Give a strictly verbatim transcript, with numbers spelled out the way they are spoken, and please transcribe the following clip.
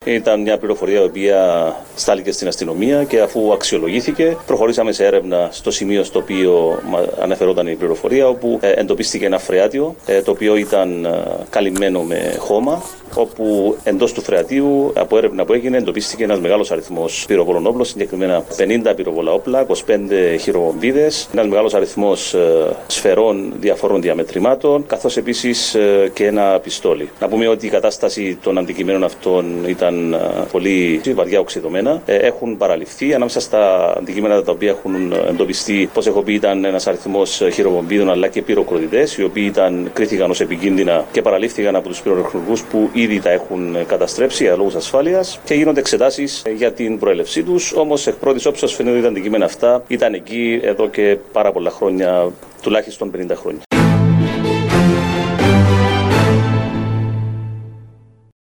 Ήταν μια πληροφορία η οποία στάληκε στην αστυνομία και αφού αξιολογήθηκε, προχωρήσαμε σε έρευνα στο σημείο στο οποίο αναφερόταν η πληροφορία, όπου εντοπίστηκε ένα φρεάτιο το οποίο ήταν καλυμμένο με χώμα, όπου εντός του φρεατίου, από έρευνα που έγινε, εντοπίστηκε ένας μεγάλος αριθμός πυροβόλων όπλων, συγκεκριμένα πενήντα πυροβόλα όπλα, είκοσι πέντε χειροβομβίδες, ένας μεγάλος αριθμός σφαιρών διαφόρων διαμετρημάτων, καθώς επίσης και ένα πιστόλι. Να πούμε ότι η κατάσταση των αντικειμένων αυτών ήταν πολύ βαριά οξυδωμένα. Έχουν παραληφθεί. Ανάμεσα στα αντικείμενα τα οποία έχουν εντοπιστεί, πώς έχω πει, ήταν ένας αριθμός χειροβομβίδων αλλά και πυροκροτητές, οι οποίοι ήταν, κρίθηκαν ως επικίνδυνα και παραλήφθηκαν από τους πυροτεχνικούς που ήδη τα έχουν καταστρέψει για λόγους ασφάλειας και γίνονται εξετάσεις για την προέλευσή τους. Όμως, εκ πρώτης όψεως φαίνεται ότι τα αντικείμενα αυτά ήταν εκεί εδώ και πάρα πολλά χρόνια, τουλάχιστον πενήντα χρόνια.